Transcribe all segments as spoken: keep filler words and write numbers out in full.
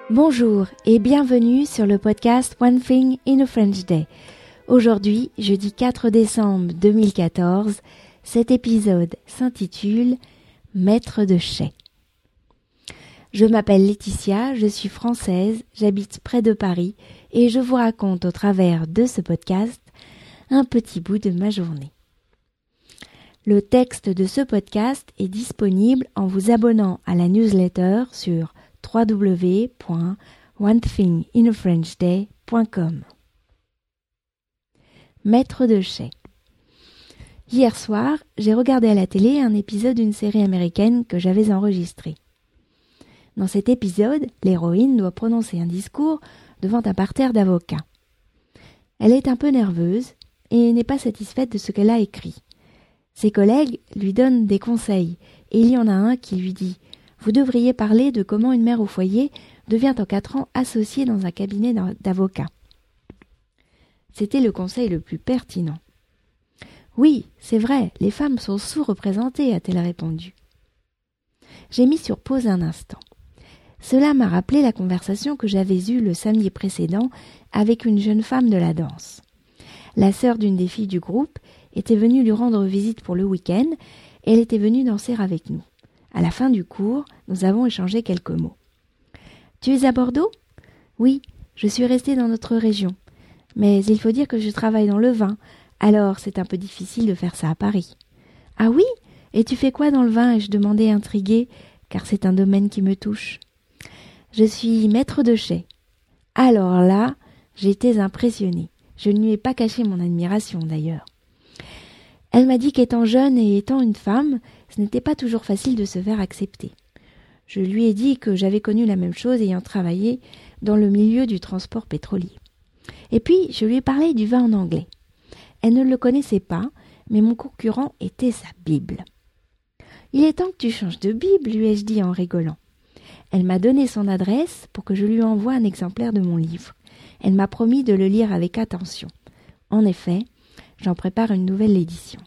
Bonjour et bienvenue sur le podcast One Thing in a French Day. Aujourd'hui, jeudi quatre décembre deux mille quatorze, cet épisode s'intitule « Maître de chais ». Je m'appelle Laetitia, je suis française, j'habite près de Paris et je vous raconte au travers de ce podcast un petit bout de ma journée. Le texte de ce podcast est disponible en vous abonnant à la newsletter sur w w w point one thing in a french day point com. Maître de chais. Hier soir, j'ai regardé à la télé un épisode d'une série américaine que j'avais enregistrée. Dans cet épisode, l'héroïne doit prononcer un discours devant un parterre d'avocats. Elle est un peu nerveuse et n'est pas satisfaite de ce qu'elle a écrit. Ses collègues lui donnent des conseils et il y en a un qui lui dit « Vous devriez parler de comment une mère au foyer devient en quatre ans associée dans un cabinet d'avocats. » C'était le conseil le plus pertinent. « Oui, c'est vrai, les femmes sont sous-représentées, a-t-elle répondu. J'ai mis sur pause un instant. Cela m'a rappelé la conversation que j'avais eue le samedi précédent avec une jeune femme de la danse. La sœur d'une des filles du groupe était venue lui rendre visite pour le week-end et elle était venue danser avec nous. À la fin du cours, nous avons échangé quelques mots. « Tu es à Bordeaux ? » ?»« Oui, je suis restée dans notre région. Mais il faut dire que je travaille dans le vin, alors c'est un peu difficile de faire ça à Paris. »« Ah oui ? Et tu fais quoi dans le vin ?» ai-je demandé intriguée, car c'est un domaine qui me touche. « Je suis maître de chais. » Alors là, j'étais impressionnée. Je ne lui ai pas caché mon admiration d'ailleurs. Elle m'a dit qu'étant jeune et étant une femme, ce n'était pas toujours facile de se faire accepter. Je lui ai dit que j'avais connu la même chose ayant travaillé dans le milieu du transport pétrolier. Et puis, je lui ai parlé du vin en anglais. Elle ne le connaissait pas, mais mon concurrent était sa Bible. « Il est temps que tu changes de Bible, lui ai-je dit en rigolant. Elle m'a donné son adresse pour que je lui envoie un exemplaire de mon livre. Elle m'a promis de le lire avec attention. En effet, j'en prépare une nouvelle édition.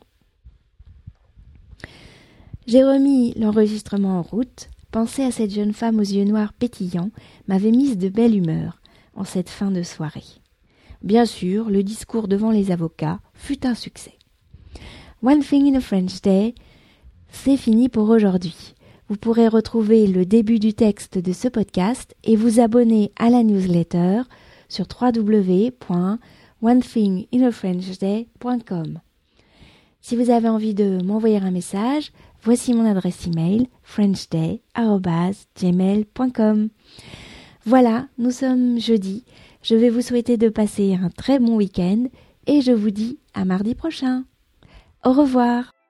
J'ai remis l'enregistrement en route. Penser à cette jeune femme aux yeux noirs pétillants m'avait mise de belle humeur en cette fin de soirée. Bien sûr, le discours devant les avocats fut un succès. One Thing in a French Day, c'est fini pour aujourd'hui. Vous pourrez retrouver le début du texte de ce podcast et vous abonner à la newsletter sur w w w point one thing in a french day point com. Si vous avez envie de m'envoyer un message, voici mon adresse email frenchday arobase gmail point com. Voilà, nous sommes jeudi. Je vais vous souhaiter de passer un très bon week-end et je vous dis à mardi prochain. Au revoir.